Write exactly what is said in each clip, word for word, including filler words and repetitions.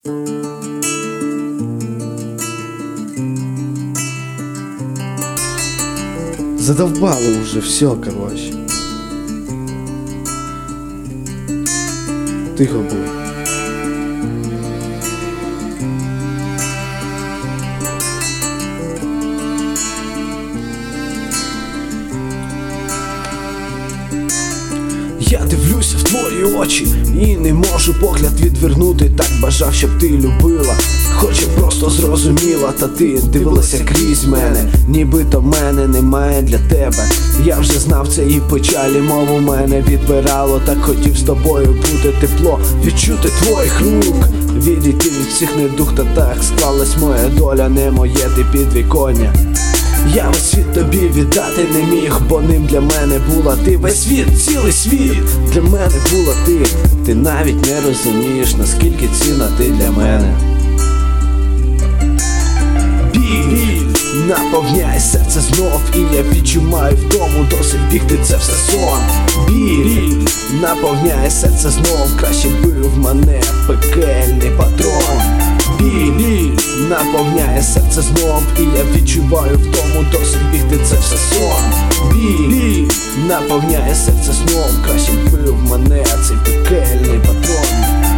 Задолбало уже все, короче. Тихо будь. Я дивлюся в твої очі і не можу погляд відвернути. Так бажав, щоб ти любила, хоч і просто зрозуміла. Та ти дивилася крізь мене, нібито мене немає для тебе. Я вже знав це і печалі, мову мене відбирало. Так хотів з тобою бути тепло, відчути твоїх рук, відійти від всіх недух. Та так склалась моя доля, не моє ти підвіконня. Я весь світ тобі віддати не міг, бо ним для мене була ти. Весь світ, цілий світ для мене була ти. Ти навіть не розумієш, наскільки цінна ти для мене. Біль наповняє серце знов, і я відчуваю вдому, досить бігти, це все сон. Біль наповняє серце знов, краще бив мене пекельний патрон. Біль наповняє серце знов, і я відчуваю вдому, досить бігти, це все сон. Біль наповняє серце знов, краще бив мене цей пекельний патрон.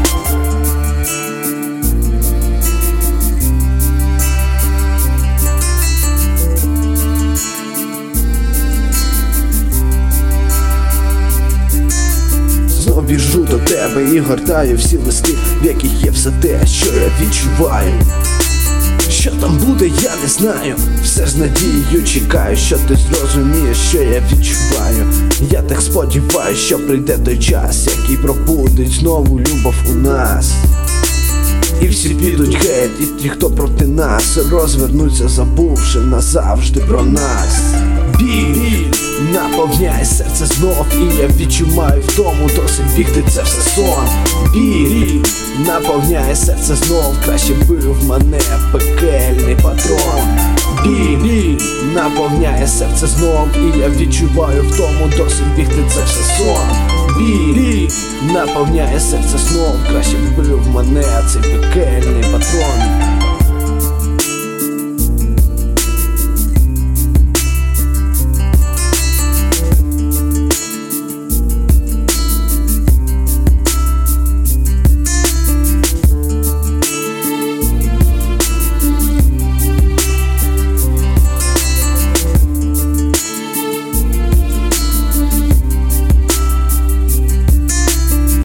Біжу до тебе і гортаю всі листи, в яких є все те, що я відчуваю. Що там буде, я не знаю. Все ж з надією чекаю, що ти зрозумієш, що я відчуваю. Я так сподіваюсь, що прийде той час, який пробудить знову любов у нас. І всі підуть геть, і ті, хто проти нас, розвернуться, забувши назавжди про нас. Біль наповняє серце знов, і я відчуваю вдому, досить бігти, це все сон. Біль наповняє серце знов, краще бив мене пекельний патрон. Біль наповняє серце знов, і я відчуваю вдому, досить бігти, це все сон. Біль наповняє серце знов, краще бив мене цей пекельний патрон.